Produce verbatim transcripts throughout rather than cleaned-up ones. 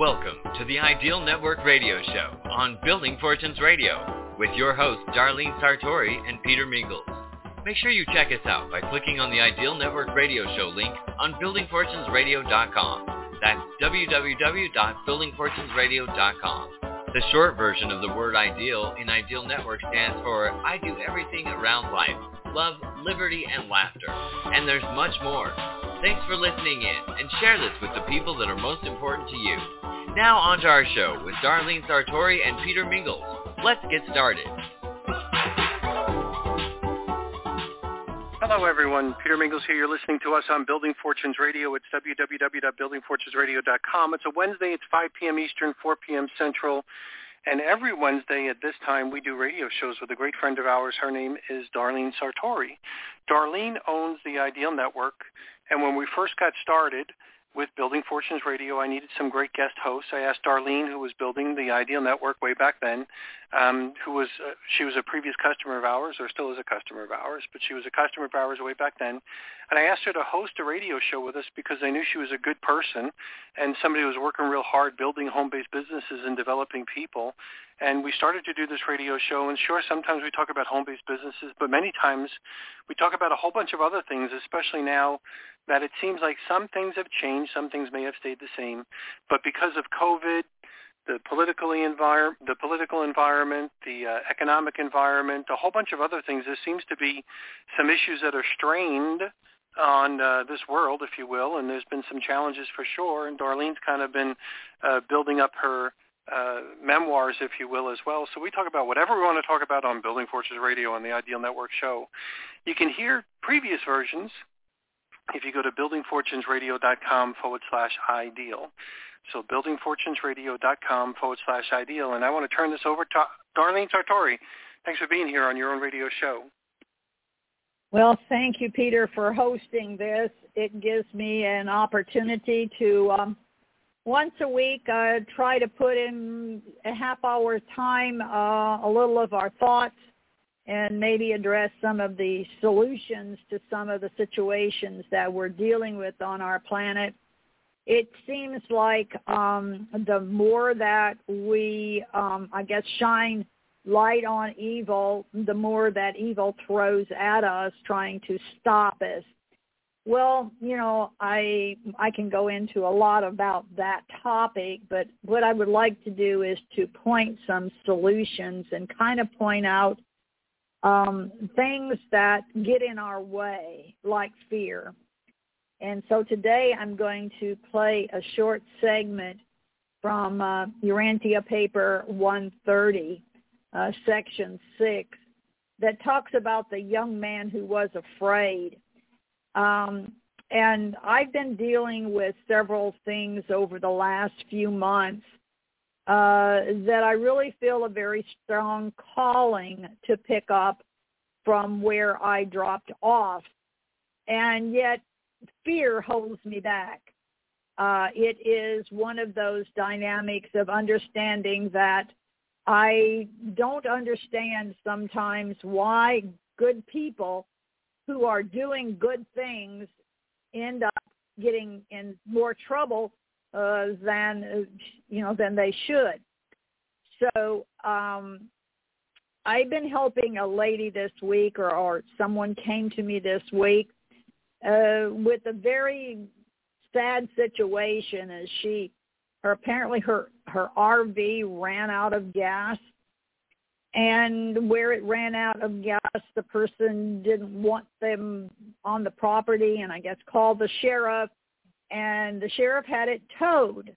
Welcome to the Ideal Network Radio Show on Building Fortunes Radio with your hosts Darlene Sartori and Peter Mingles. Make sure you check us out by clicking on the Ideal Network Radio Show link on building fortunes radio dot com. That's w w w dot building fortunes radio dot com. The short version of the word ideal in Ideal Network stands for I do everything around life, love, liberty, and laughter. And there's much more. Thanks for listening in, and share this with the people that are most important to you. Now on to our show with Darlene Sartori and Peter Mingles. Let's get started. Hello, everyone. Peter Mingles here. You're listening to us on Building Fortunes Radio. It's w w w dot building fortunes radio dot com. It's a Wednesday. It's five p.m. Eastern, four p.m. Central. And every Wednesday at this time, we do radio shows with a great friend of ours. Her name is Darlene Sartori. Darlene owns the Ideal Network. And when we first got started with Building Fortunes Radio, I needed some great guest hosts. I asked Darlene, who was building the Ideal Network way back then, um, who was uh, she was a previous customer of ours, or still is a customer of ours, but she was a customer of ours way back then. And I asked her to host a radio show with us because I knew she was a good person and somebody who was working real hard building home-based businesses and developing people. And we started to do this radio show, and sure, sometimes we talk about home-based businesses, but many times we talk about a whole bunch of other things, especially now that it seems like some things have changed, some things may have stayed the same. But because of COVID, the political, envir- the political environment, the uh, economic environment, a whole bunch of other things, there seems to be some issues that are strained on uh, this world, if you will, and there's been some challenges for sure. And Darlene's kind of been uh, building up her Uh, memoirs, if you will, as well. So we talk about whatever we want to talk about on Building Fortunes Radio on the Ideal Network show. You can hear previous versions if you go to building fortunes radio dot com forward slash ideal. So building fortunes radio dot com forward slash ideal. And I want to turn this over to Darlene Sartori. Thanks for being here on your own radio show. Well, thank you, Peter, for hosting this. It gives me an opportunity to um, once a week, uh, try to put in a half hour time, uh, a little of our thoughts, and maybe address some of the solutions to some of the situations that we're dealing with on our planet. It seems like um, the more that we, um, I guess, shine light on evil, the more that evil throws at us trying to stop us. Well, you know, I I can go into a lot about that topic, but what I would like to do is to point some solutions and kind of point out um, things that get in our way, like fear. And so today I'm going to play a short segment from uh, Urantia paper one thirty, uh, section six, that talks about the young man who was afraid. Um, and I've been dealing with several things over the last few months uh, that I really feel a very strong calling to pick up from where I dropped off. And yet fear holds me back. Uh, it is one of those dynamics of understanding that I don't understand sometimes why good people who are doing good things end up getting in more trouble uh, than you know than they should. So um, I've been helping a lady this week, or, or someone came to me this week uh, with a very sad situation. As she, her apparently her her R V ran out of gas. And where it ran out of gas, the person didn't want them on the property, and I guess called the sheriff, and the sheriff had it towed.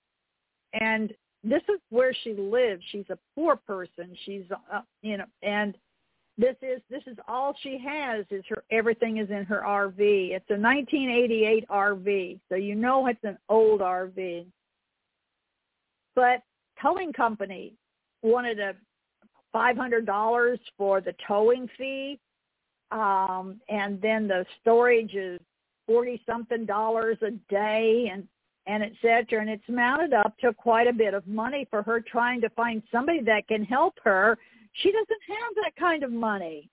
And this is where she lives. She's a poor person. She's, uh, you know, and this is this is all she has. Is her everything is in her R V. It's a nineteen eighty-eight R V, so you know it's an old R V. But towing company wanted a five hundred dollars for the towing fee, um, and then the storage is forty-something dollars a day, and, and et cetera, and it's mounted up to quite a bit of money for her trying to find somebody that can help her. She doesn't have that kind of money.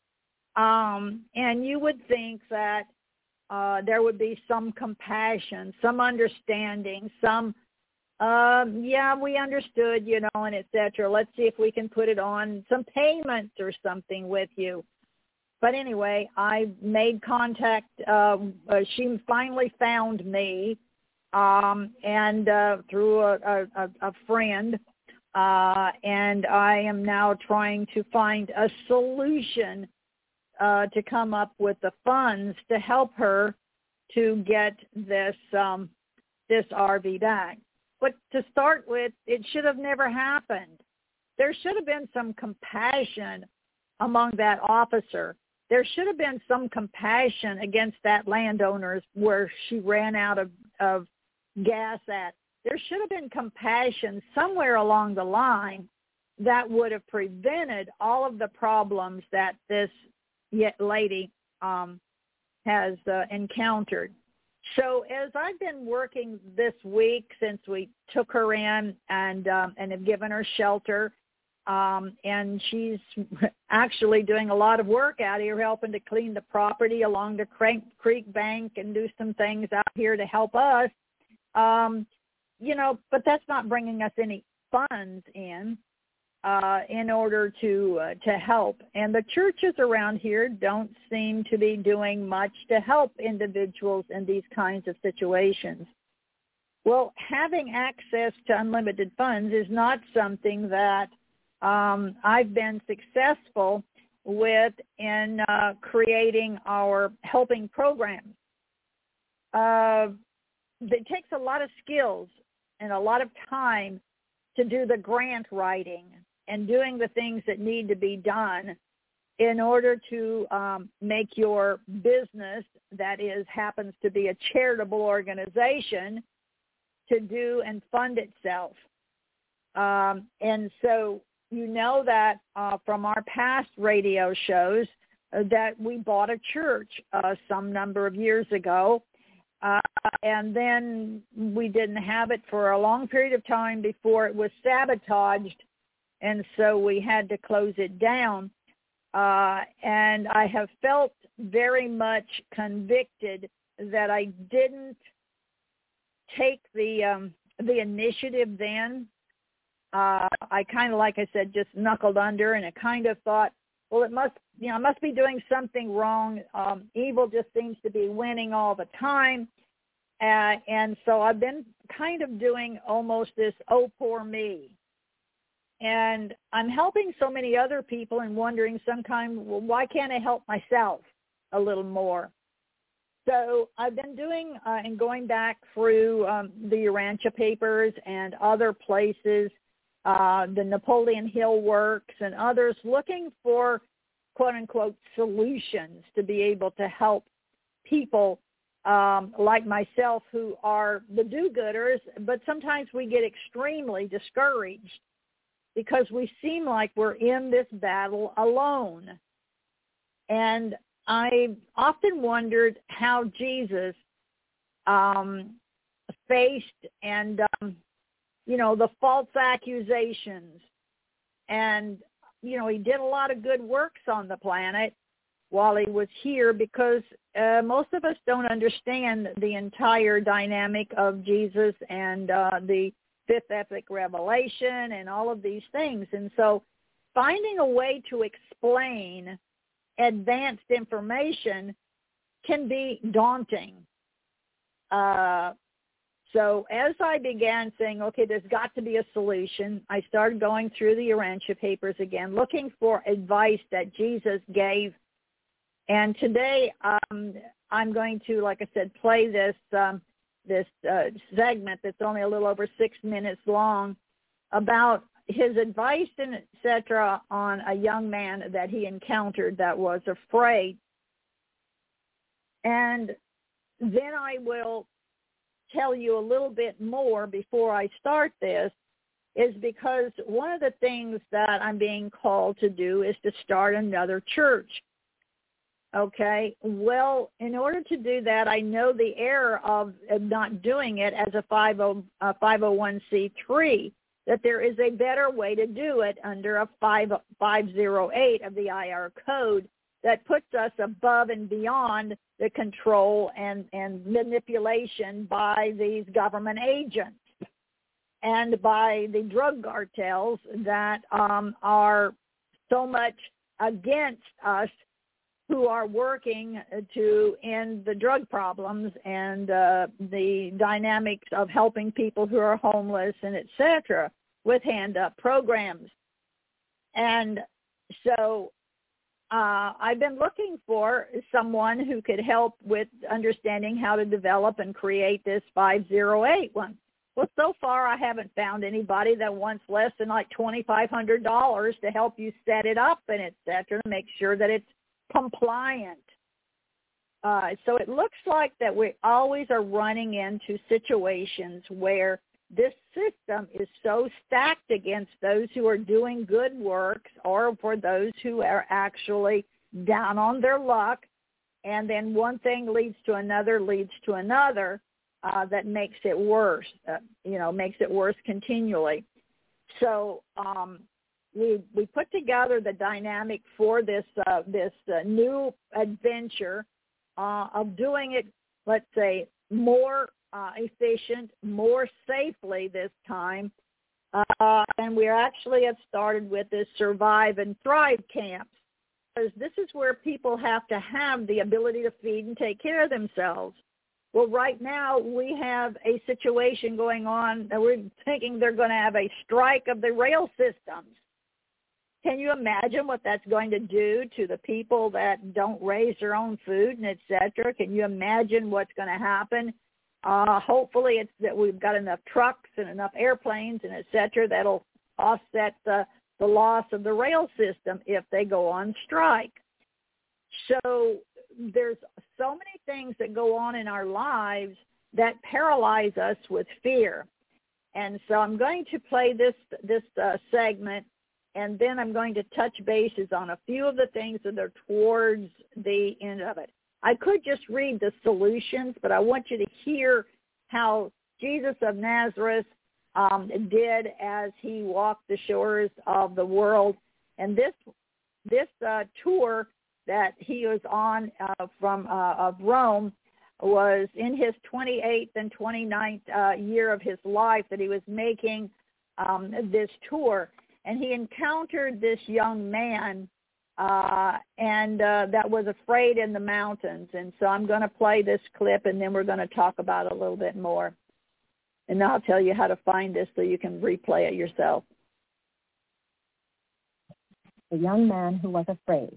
Um, and you would think that uh, there would be some compassion, some understanding, some um, yeah, we understood, you know, and et cetera. Let's see if we can put it on some payments or something with you. But anyway, I made contact. Uh, uh, she finally found me, um, and uh, through a, a, a friend, uh, and I am now trying to find a solution uh, to come up with the funds to help her to get this um, this R V back. But to start with, it should have never happened. There should have been some compassion among that officer. There should have been some compassion against that landowner where she ran out of, of gas at. There should have been compassion somewhere along the line that would have prevented all of the problems that this lady um, has uh, encountered. So as I've been working this week since we took her in and um, and have given her shelter, um, and she's actually doing a lot of work out here, helping to clean the property along the creek bank and do some things out here to help us. Um, you know, but that's not bringing us any funds in uh, in order to uh, to help. And the churches around here don't seem to be doing much to help individuals in these kinds of situations. Well, having access to unlimited funds is not something that um, I've been successful with in uh, creating our helping programs. Uh, it takes a lot of skills and a lot of time to do the grant writing and doing the things that need to be done in order to um, make your business, that is, happens to be a charitable organization, to do and fund itself. Um, and so you know that uh, from our past radio shows uh, that we bought a church uh, some number of years ago, uh, and then we didn't have it for a long period of time before it was sabotaged, and so we had to close it down. Uh, and I have felt very much convicted that I didn't take the um, the initiative then. Uh, I kind of, like I said, just knuckled under, and I kind of thought, well, it must, you know, I must be doing something wrong. Um, evil just seems to be winning all the time. Uh, and so I've been kind of doing almost this, oh, poor me. And I'm helping so many other people and wondering sometimes, well, why can't I help myself a little more? So I've been doing uh, and going back through um, the Urantia papers and other places, uh, the Napoleon Hill works and others, looking for, quote-unquote, solutions to be able to help people um, like myself who are the do-gooders, but sometimes we get extremely discouraged because we seem like we're in this battle alone. And I often wondered how Jesus um, faced and, um, you know, the false accusations. And, you know, he did a lot of good works on the planet while he was here because uh, most of us don't understand the entire dynamic of Jesus and uh, the fifth epic revelation and all of these things. And so finding a way to explain advanced information can be daunting. Uh, so as I began saying, okay, there's got to be a solution, I started going through the Urantia papers again, looking for advice that Jesus gave. And today um, I'm going to, like I said, play this um, this uh, segment that's only a little over six minutes long about his advice and et cetera on a young man that he encountered that was afraid. And then I will tell you a little bit more before I start this, is because one of the things that I'm being called to do is to start another church. Okay, well, in order to do that, I know the error of, of not doing it as a five oh one c three, that there is a better way to do it under a five oh eight of the I R code that puts us above and beyond the control and, and manipulation by these government agents. and by the drug cartels that um, are so much against us who are working to end the drug problems and uh, the dynamics of helping people who are homeless and et cetera with hand-up programs. And so uh, I've been looking for someone who could help with understanding how to develop and create this five oh eight one. Well, so far I haven't found anybody that wants less than like twenty-five hundred dollars to help you set it up and et cetera, to make sure that it's compliant. Uh, so it looks like that we always are running into situations where this system is so stacked against those who are doing good works or for those who are actually down on their luck, and then one thing leads to another, leads to another, uh, that makes it worse, uh, you know, makes it worse continually. So um, we we put together the dynamic for this uh, this uh, new adventure uh, of doing it, let's say, more uh, efficient, more safely this time. Uh, and we actually have started with this Survive and Thrive camps, because this is where people have to have the ability to feed and take care of themselves. Well, right now we have a situation going on that we're thinking they're going to have a strike of the rail systems. Can you imagine what that's going to do to the people that don't raise their own food and et cetera? Can you imagine what's going to happen? Uh, hopefully it's that we've got enough trucks and enough airplanes and et cetera that'll offset the, the loss of the rail system if they go on strike. So there's so many things that go on in our lives that paralyze us with fear. And so I'm going to play this this uh, segment, and then I'm going to touch bases on a few of the things that are towards the end of it. I could just read the solutions, but I want you to hear how Jesus of Nazareth um, did as he walked the shores of the world. And this this uh, tour that he was on uh, from uh, of Rome was in his twenty-eighth and twenty-ninth uh, year of his life that he was making um, this tour. And he encountered this young man uh, and uh, that was afraid in the mountains. And so I'm going to play this clip, and then we're going to talk about it a little bit more. And I'll tell you how to find this so you can replay it yourself. The young man who was afraid.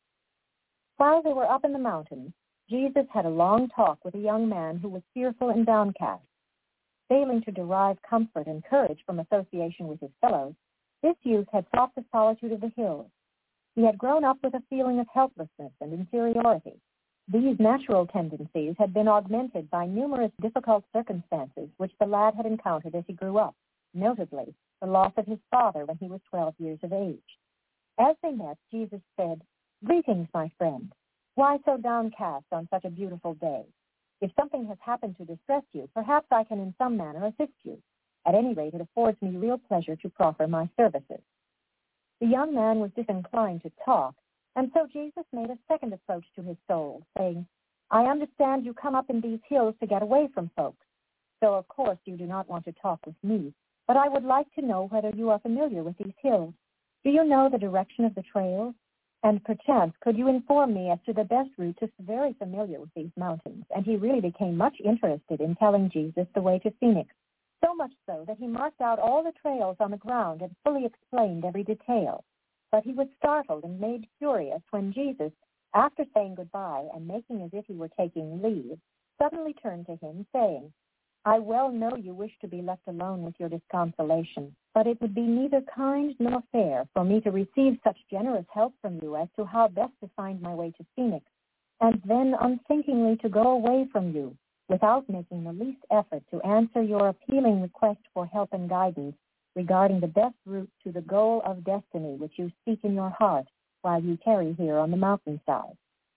While they were up in the mountains, Jesus had a long talk with a young man who was fearful and downcast. Failing to derive comfort and courage from association with his fellows, this youth had sought the solitude of the hills. He had grown up with a feeling of helplessness and inferiority. These natural tendencies had been augmented by numerous difficult circumstances which the lad had encountered as he grew up, notably the loss of his father when he was twelve years of age. As they met, Jesus said, "Greetings, my friend. Why so downcast on such a beautiful day? If something has happened to distress you, perhaps I can in some manner assist you. At any rate, it affords me real pleasure to proffer my services." The young man was disinclined to talk, and so Jesus made a second approach to his soul, saying, "I understand you come up in these hills to get away from folks, so of course you do not want to talk with me, but I would like to know whether you are familiar with these hills. Do you know the direction of the trails? And perchance, could you inform me as to the best route to very familiar with these mountains?" And he really became much interested in telling Jesus the way to Phoenix, so much so that he marked out all the trails on the ground and fully explained every detail. But he was startled and made curious when Jesus, after saying goodbye and making as if he were taking leave, suddenly turned to him, saying, "I well know you wish to be left alone with your disconsolation, but it would be neither kind nor fair for me to receive such generous help from you as to how best to find my way to Phoenix, and then unthinkingly to go away from you, without making the least effort to answer your appealing request for help and guidance regarding the best route to the goal of destiny which you seek in your heart while you tarry here on the mountainside.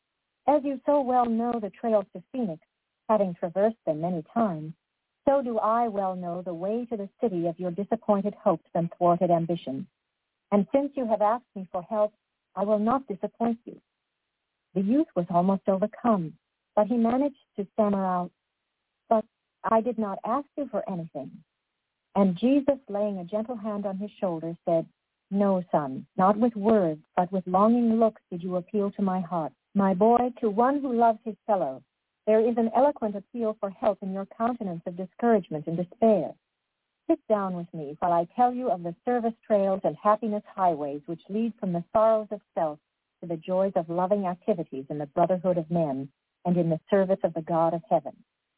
As you so well know the trails to Phoenix, having traversed them many times, so do I well know the way to the city of your disappointed hopes and thwarted ambitions. And since you have asked me for help, I will not disappoint you." The youth was almost overcome, but he managed to stammer out, "But I did not ask you for anything." And Jesus, laying a gentle hand on his shoulder, said, "No, son, not with words, but with longing looks did you appeal to my heart. My boy, to one who loves his fellow, there is an eloquent appeal for help in your countenance of discouragement and despair. Sit down with me while I tell you of the service trails and happiness highways which lead from the sorrows of self to the joys of loving activities in the brotherhood of men and in the service of the God of heaven."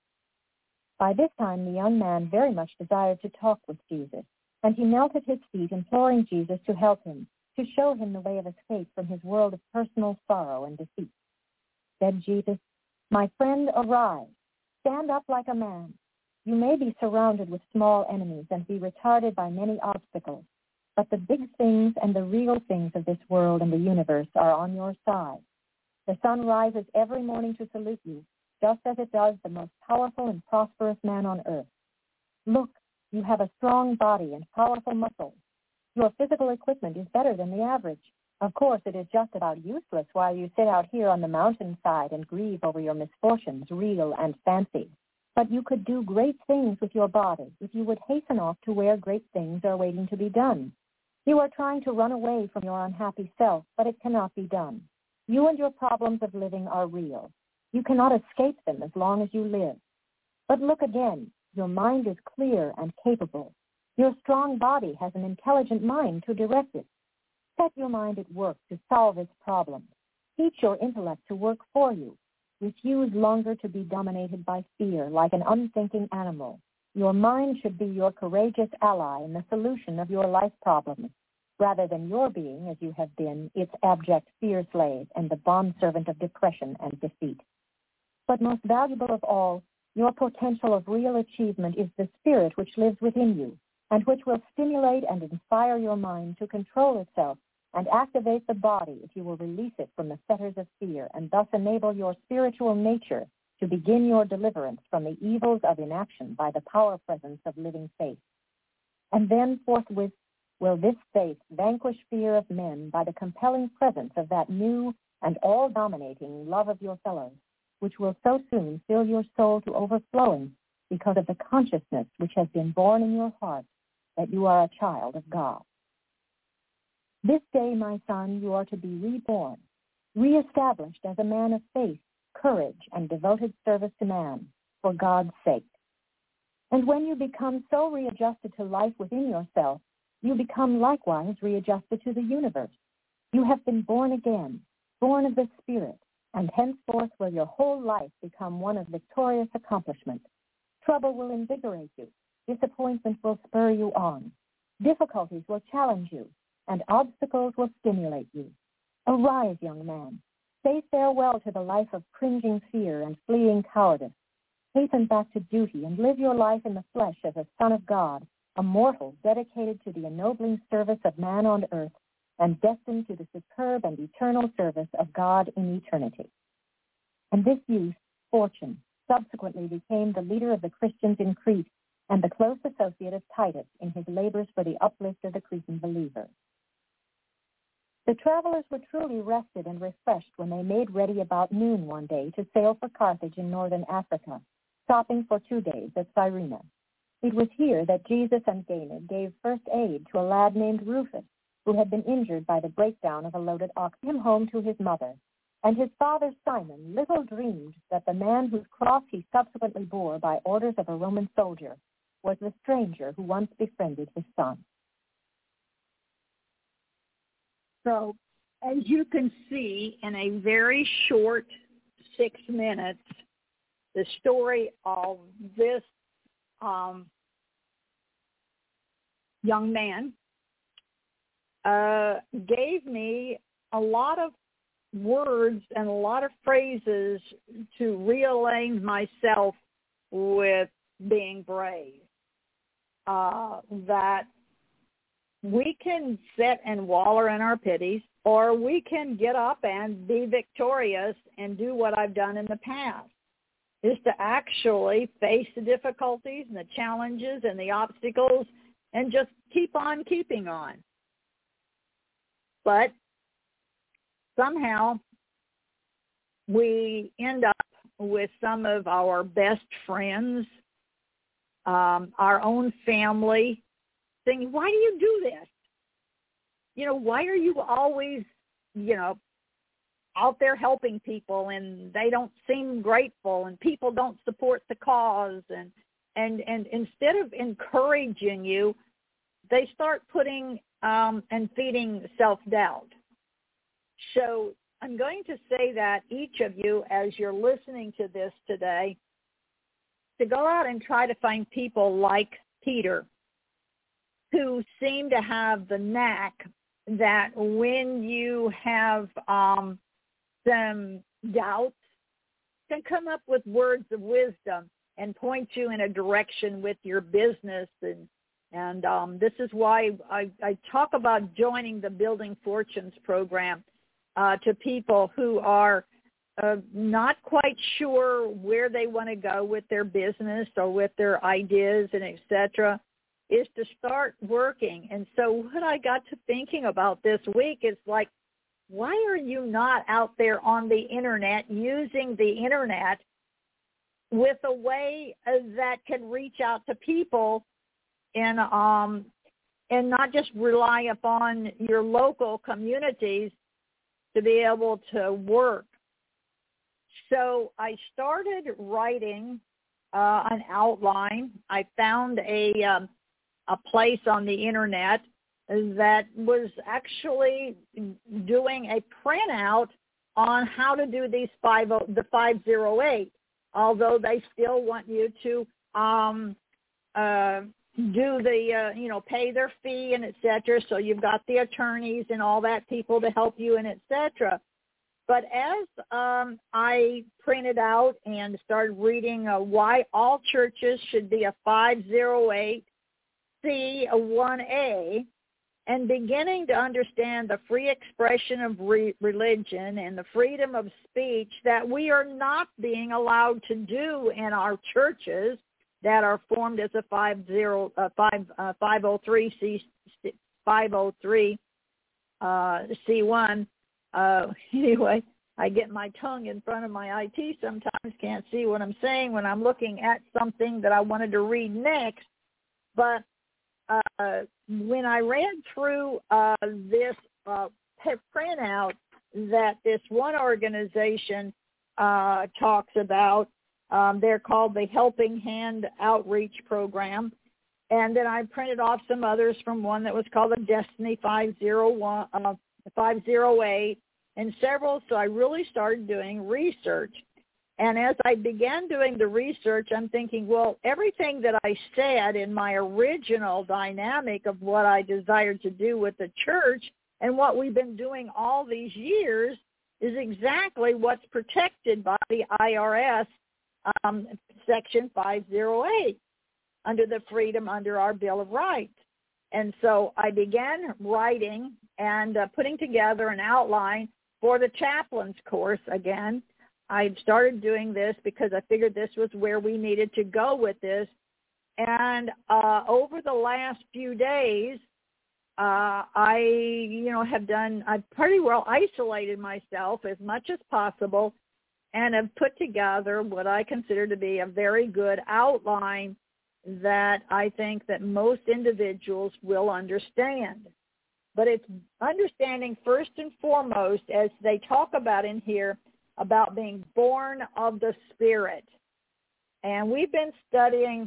By this time, the young man very much desired to talk with Jesus, and he knelt at his feet, imploring Jesus to help him, to show him the way of escape from his world of personal sorrow and defeat. Said Jesus, "My friend, arise. Stand up like a man. You may be surrounded with small enemies and be retarded by many obstacles, but the big things and the real things of this world and the universe are on your side. The sun rises every morning to salute you, just as it does the most powerful and prosperous man on earth. Look, you have a strong body and powerful muscles. Your physical equipment is better than the average. Of course, it is just about useless while you sit out here on the mountainside and grieve over your misfortunes, real and fancied. But you could do great things with your body if you would hasten off to where great things are waiting to be done. You are trying to run away from your unhappy self, but it cannot be done. You and your problems of living are real. You cannot escape them as long as you live. But look again. Your mind is clear and capable. Your strong body has an intelligent mind to direct it. Set your mind at work to solve its problems. Teach your intellect to work for you. Refuse longer to be dominated by fear like an unthinking animal. Your mind should be your courageous ally in the solution of your life problems, rather than your being, as you have been, its abject fear slave and the bondservant of depression and defeat. But most valuable of all, your potential of real achievement is the spirit which lives within you, and which will stimulate and inspire your mind to control itself and activate the body if you will release it from the fetters of fear, and thus enable your spiritual nature to begin your deliverance from the evils of inaction by the power presence of living faith. And then forthwith will this faith vanquish fear of men by the compelling presence of that new and all-dominating love of your fellows, which will so soon fill your soul to overflowing because of the consciousness which has been born in your heart that you are a child of God. This day, my son, you are to be reborn, reestablished as a man of faith, courage, and devoted service to man, for God's sake. And when you become so readjusted to life within yourself, you become likewise readjusted to the universe. You have been born again, born of the Spirit, and henceforth will your whole life become one of victorious accomplishment. Trouble will invigorate you. Disappointment will spur you on. Difficulties will challenge you, and obstacles will stimulate you. Arise, young man. Say farewell to the life of cringing fear and fleeing cowardice. Hasten back to duty and live your life in the flesh as a son of God, a mortal dedicated to the ennobling service of man on earth and destined to the superb and eternal service of God in eternity. And this youth, Fortune, subsequently became the leader of the Christians in Crete and the close associate of Titus in his labors for the uplift of the Cretan believer. The travelers were truly rested and refreshed when they made ready about noon one day to sail for Carthage in northern Africa, stopping for two days at Cyrene. It was here that Jesus and Dana gave first aid to a lad named Rufus, who had been injured by the breakdown of a loaded ox, him home to his mother. And his father Simon little dreamed that the man whose cross he subsequently bore by orders of a Roman soldier was the stranger who once befriended his son. So, as you can see, in a very short six minutes, the story of this um, young man uh, gave me a lot of words and a lot of phrases to realign myself with being brave. Uh, that we can sit and waller in our pities, or we can get up and be victorious and do what I've done in the past, is to actually face the difficulties and the challenges and the obstacles and just keep on keeping on. But somehow we end up with some of our best friends um, our own family, saying, why do you do this? You know, why are you always, you know, out there helping people and they don't seem grateful and people don't support the cause? And, and, and instead of encouraging you, they start putting um, and feeding self-doubt. So I'm going to say that each of you, as you're listening to this today, to go out and try to find people like Peter who seem to have the knack that when you have um, some doubts, can come up with words of wisdom and point you in a direction with your business. And and um, this is why I, I talk about joining the Building Fortunes program uh, to people who are uh, not quite sure where they want to go with their business or with their ideas and et cetera, is to start working. And so what I got to thinking about this week is like, why are you not out there on the internet using the internet with a way that can reach out to people and um and not just rely upon your local communities to be able to work? So I started writing uh, an outline. I found a um, a place on the internet that was actually doing a printout on how to do these five the five oh eight, although they still want you to um, uh, do the uh, you know pay their fee and et cetera. So you've got the attorneys and all that people to help you and et cetera. But as um, I printed out and started reading uh, why all churches should be a five oh eight C one A, and beginning to understand the free expression of re- religion and the freedom of speech that we are not being allowed to do in our churches that are formed as a five oh three C five oh three uh, C one. Uh, anyway, I get my tongue in front of my I T sometimes, can't see what I'm saying when I'm looking at something that I wanted to read next. But uh, when I ran through uh, this uh, printout that this one organization uh, talks about, um, they're called the Helping Hand Outreach Program. And then I printed off some others from one that was called the Destiny five oh one, uh, five oh eight, and several. So I really started doing research. And as I began doing the research, I'm thinking, well, everything that I said in my original dynamic of what I desired to do with the church and what we've been doing all these years is exactly what's protected by the I R S um, Section five oh eight under the Freedom Under Our Bill of Rights. And so I began writing and uh, putting together an outline for the chaplain's course again. I started doing this because I figured this was where we needed to go with this. And uh, over the last few days, uh, I, you know, have done, I've pretty well isolated myself as much as possible and have put together what I consider to be a very good outline that I think that most individuals will understand. But it's understanding first and foremost, as they talk about in here, about being born of the Spirit. And we've been studying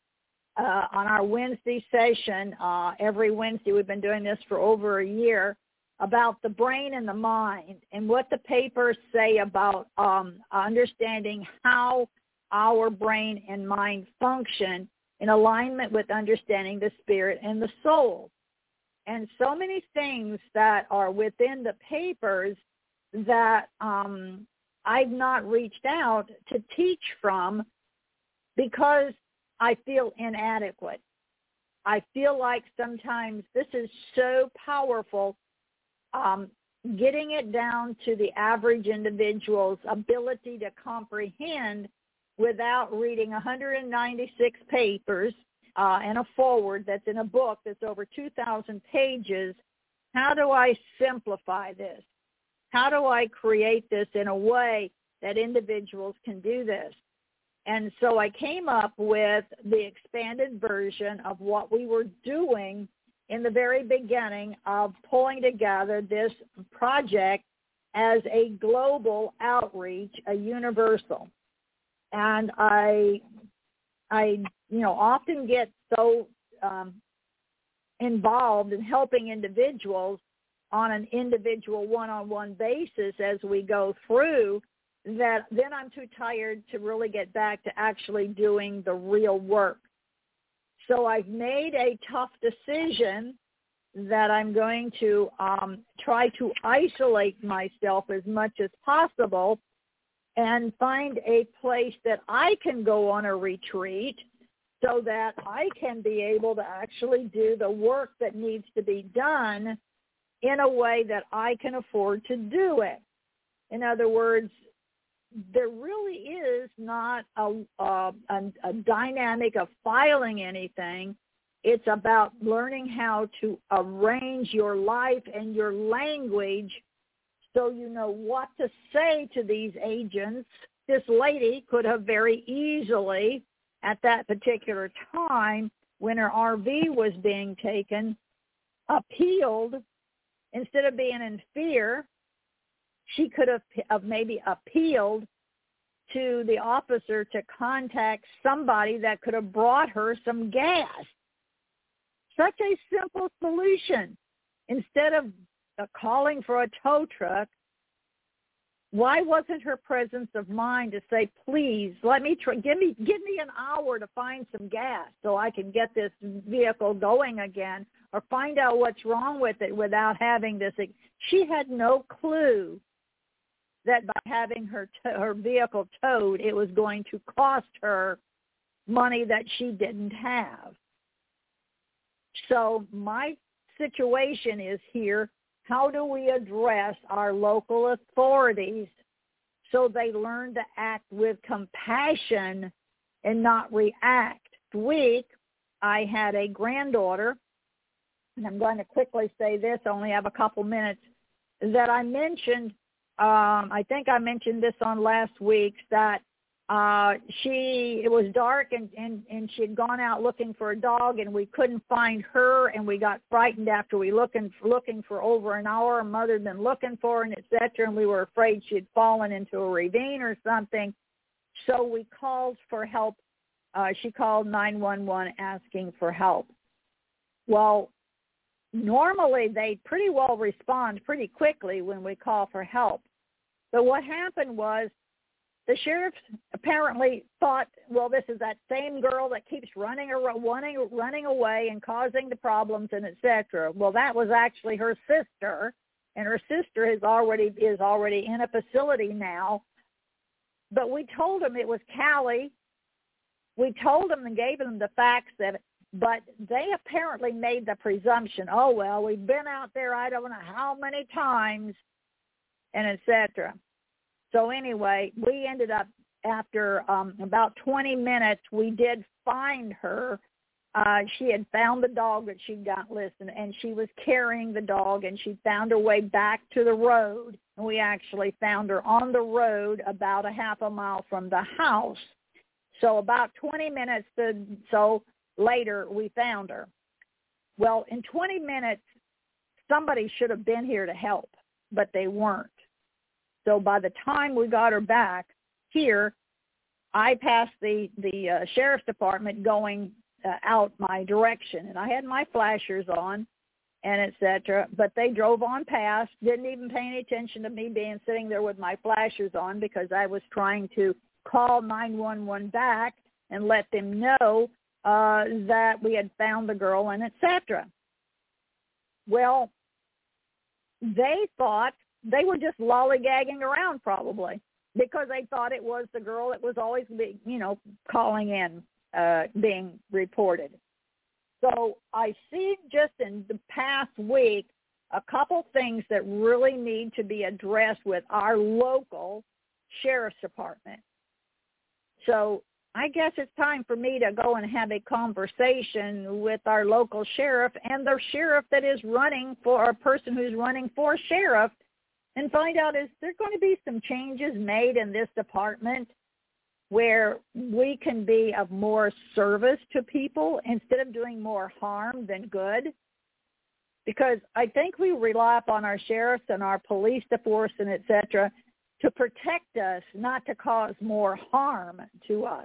uh, on our Wednesday session, uh, every Wednesday, we've been doing this for over a year, about the brain and the mind and what the papers say about um, understanding how our brain and mind function in alignment with understanding the spirit and the soul. And so many things that are within the papers that um, I've not reached out to teach from because I feel inadequate. I feel like sometimes this is so powerful, um, getting it down to the average individual's ability to comprehend without reading one hundred ninety-six papers uh, and a foreword that's in a book that's over two thousand pages. How do I simplify this? How do I create this in a way that individuals can do this? And so I came up with the expanded version of what we were doing in the very beginning of pulling together this project as a global outreach, a universal. And I, I, you know, often get so um, involved in helping individuals on an individual one-on-one basis as we go through that then I'm too tired to really get back to actually doing the real work. So I've made a tough decision that I'm going to um, try to isolate myself as much as possible and find a place that I can go on a retreat so that I can be able to actually do the work that needs to be done in a way that I can afford to do it. In other words, there really is not a, a, a, a dynamic of filing anything. It's about learning how to arrange your life and your language so you know what to say to these agents. This lady could have very easily, at that particular time when her R V was being taken, appealed. Instead of being in fear, she could have, have maybe appealed to the officer to contact somebody that could have brought her some gas. Such a simple solution. Instead of uh, calling for a tow truck, why wasn't her presence of mind to say, please, let me try, give me give me an hour to find some gas so I can get this vehicle going again, or find out what's wrong with it without having this. She had no clue that by having her to- her vehicle towed, it was going to cost her money that she didn't have. So my situation is here, how do we address our local authorities so they learn to act with compassion and not react? This week, I had a granddaughter, and I'm going to quickly say this, I only have a couple minutes, that I mentioned, um, I think I mentioned this on last week's, that uh, she, it was dark and, and, and she had gone out looking for a dog and we couldn't find her, and we got frightened after we looking, looking for over an hour. Her mother had been looking for her and et cetera, and we were afraid she had fallen into a ravine or something. So we called for help. Uh, she called nine one one asking for help. Well, normally they pretty well respond pretty quickly when we call for help. But what happened was the sheriff apparently thought, well, this is that same girl that keeps running, running, running away and causing the problems and et cetera. Well, that was actually her sister, and her sister is already is already in a facility now. But we told them it was Callie. We told them and gave them the facts that, but they apparently made the presumption, oh, well, we've been out there I don't know how many times, and et cetera. So anyway, we ended up, after um, about twenty minutes, we did find her. Uh, she had found the dog that she'd got listed, and she was carrying the dog, and she found her way back to the road. And we actually found her on the road about a half a mile from the house. So about twenty minutes to, so later, we found her. Well, in twenty minutes, somebody should have been here to help, but they weren't. So by the time we got her back here, I passed the, the uh, sheriff's department going uh, out my direction, and I had my flashers on and et cetera, but they drove on past, didn't even pay any attention to me being sitting there with my flashers on because I was trying to call nine one one back and let them know uh, that we had found the girl and et cetera. Well, they thought they were just lollygagging around probably because they thought it was the girl that was always, be, you know, calling in, uh, being reported. So I see just in the past week a couple things that really need to be addressed with our local sheriff's department. So I guess it's time for me to go and have a conversation with our local sheriff and the sheriff that is running for a person who's running for sheriff and find out, is there going to be some changes made in this department where we can be of more service to people instead of doing more harm than good. Because I think we rely upon our sheriffs and our police force and et cetera to protect us, not to cause more harm to us.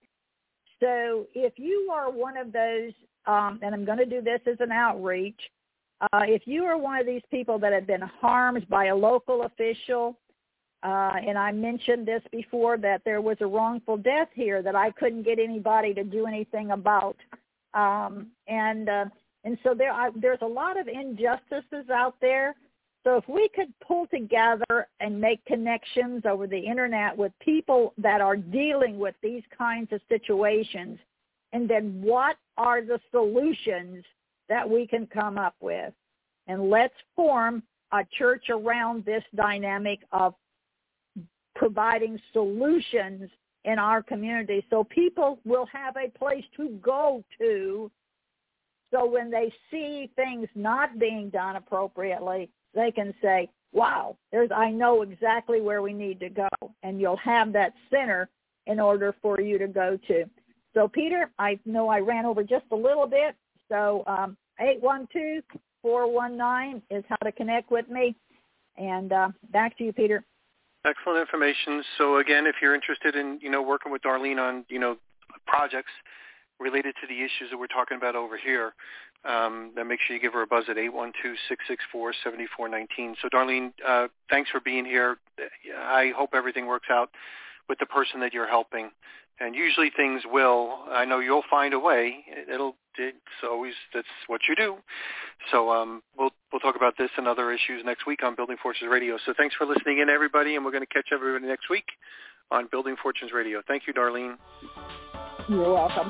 So if you are one of those, um, and I'm going to do this as an outreach, uh, if you are one of these people that have been harmed by a local official, uh, and I mentioned this before, that there was a wrongful death here that I couldn't get anybody to do anything about. Um, and uh, and so there I, there's a lot of injustices out there. So if we could pull together and make connections over the internet with people that are dealing with these kinds of situations, and then what are the solutions that we can come up with? And let's form a church around this dynamic of providing solutions in our community so people will have a place to go to, so when they see things not being done appropriately, they can say, wow, there's, I know exactly where we need to go. And you'll have that center in order for you to go to. So, Peter, I know I ran over just a little bit. So um, eight one two, four one nine is how to connect with me. And uh, back to you, Peter. Excellent information. So, again, if you're interested in, you know, working with Darlene on, you know, projects related to the issues that we're talking about over here, um, then make sure you give her a buzz at eight one two, six six four, seven four one nine. So, Darlene, uh, thanks for being here. I hope everything works out with the person that you're helping. And usually things will. I know you'll find a way. It'll. It's always, that's what you do. So um, we'll we'll talk about this and other issues next week on Building Fortunes Radio. So thanks for listening in, everybody, and we're going to catch everybody next week on Building Fortunes Radio. Thank you, Darlene. You're welcome.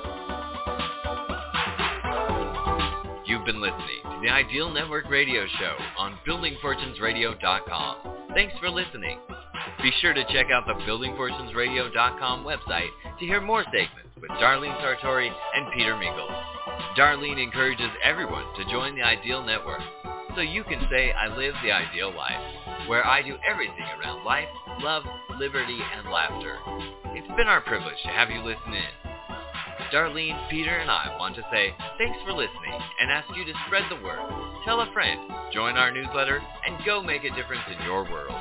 You've been listening to the Ideal Network Radio Show on building fortunes radio dot com. Thanks for listening. Be sure to check out the building fortunes radio dot com website to hear more segments with Darlene Sartori and Peter Mingles. Darlene encourages everyone to join the Ideal Network so you can say, I live the ideal life, where I do everything around life, love, liberty, and laughter. It's been our privilege to have you listen in. Darlene, Peter, and I want to say thanks for listening and ask you to spread the word. Tell a friend, join our newsletter, and go make a difference in your world.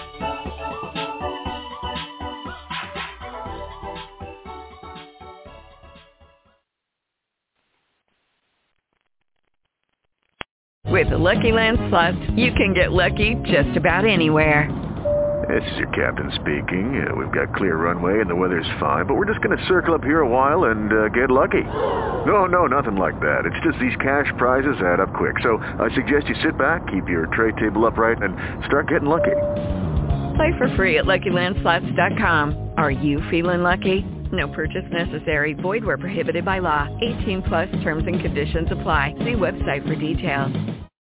With the Lucky Land Slots, you can get lucky just about anywhere. This is your captain speaking. Uh, we've got clear runway and the weather's fine, but we're just going to circle up here a while and uh, get lucky. No, no, nothing like that. It's just these cash prizes add up quick. So I suggest you sit back, keep your tray table upright, and start getting lucky. Play for free at lucky land slots dot com. Are you feeling lucky? No purchase necessary. Void where prohibited by law. eighteen plus terms and conditions apply. See website for details.